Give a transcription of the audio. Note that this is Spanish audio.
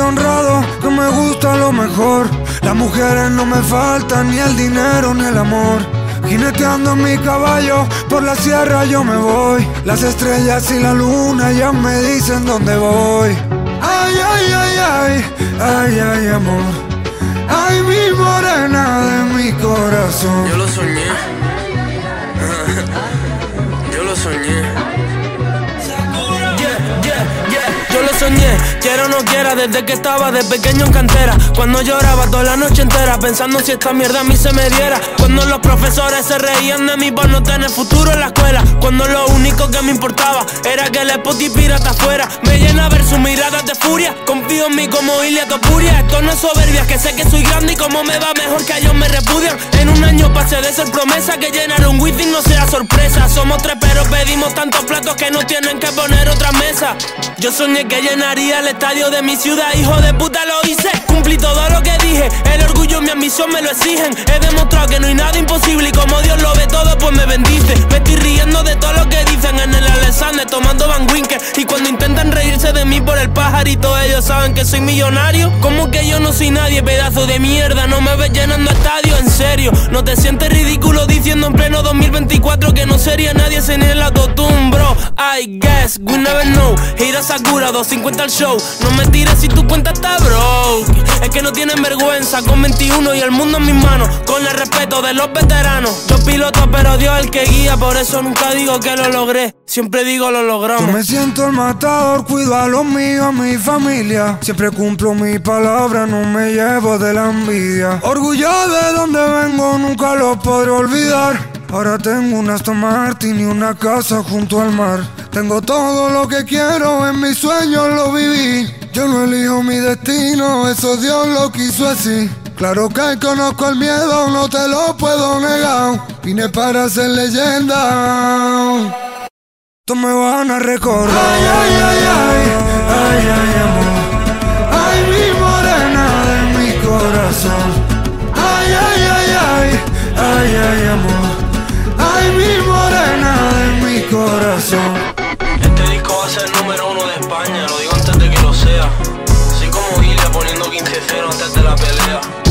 honrado, que me gusta lo mejor. Las mujeres no me faltan, ni el dinero ni el amor. Jineteando en mi caballo, por la sierra yo me voy. Las estrellas y la luna ya me dicen dónde voy. Ay, ay, ay, ay, ay, ay, amor. Ay, mi morena de mi corazón. Yo lo soñé. Yo lo soñé. Yo lo soñé, quiera o no quiera, desde que estaba de pequeño en cantera. Cuando lloraba toda la noche entera, pensando si esta mierda a mí se me diera. Cuando los profesores se reían de mí por no tener futuro en la escuela. Cuando lo único que me importaba era que el Spotify pirata afuera. Me llena ver sus miradas de furia. Confío en mí como Ilia Topuria. Esto no es soberbia, que sé que soy grande y como me va mejor que ellos me repudian. En un año pasé de ser promesa que llenar un wifi no sea sorpresa. Somos tres pero pedimos tantos platos que no tienen que poner otra mesa. Yo soñé que llenaría el estadio de mi ciudad, hijo de puta lo hice. Cumplí todo lo que dije, el orgullo y mi ambición me lo exigen. He demostrado que no hay nada imposible y como Dios lo ve todo pues me bendice. Me estoy riendo de todo lo que dicen en el Alexander tomando Van Winkle. Y cuando intentan reírse de mí por el pajarito, ellos saben que soy millonario. Como que yo no soy nadie, pedazo de mierda, no me ves llenando estadios, en serio. No te sientes ridículo diciendo en pleno 2024 que no sería nadie sin el autotune, bro. I guess, we never know. Hira Sakura, 250 al show. No me tires si tu cuenta está broke. Es que no tienen vergüenza con 21 y el mundo en mis manos. Con el respeto de los veteranos. Yo piloto pero Dios el que guía. Por eso nunca digo que lo logré, siempre digo lo logramos. Yo me siento el matador, cuido a los míos, a mi familia. Siempre cumplo mi palabra, no me llevo de la envidia. Orgullo de donde vengo, nunca lo podré olvidar. Ahora tengo un Aston Martin y una casa junto al mar. Tengo todo lo que quiero, en mis sueños lo viví. Yo no elijo mi destino, eso Dios lo quiso así. Claro que conozco el miedo, no te lo puedo negar. Vine para ser leyenda. Tú me van a recordar. Ay, ay, ay, ay, ay, ay, amor. Ay, mi morena de mi corazón. Ay, ay, ay, ay, ay, ay, amor. Ay, mi morena de mi corazón. Este disco va a ser el número 1 de España, lo digo antes de que lo sea. Así como Ilia poniendo 15-0 antes de la pelea.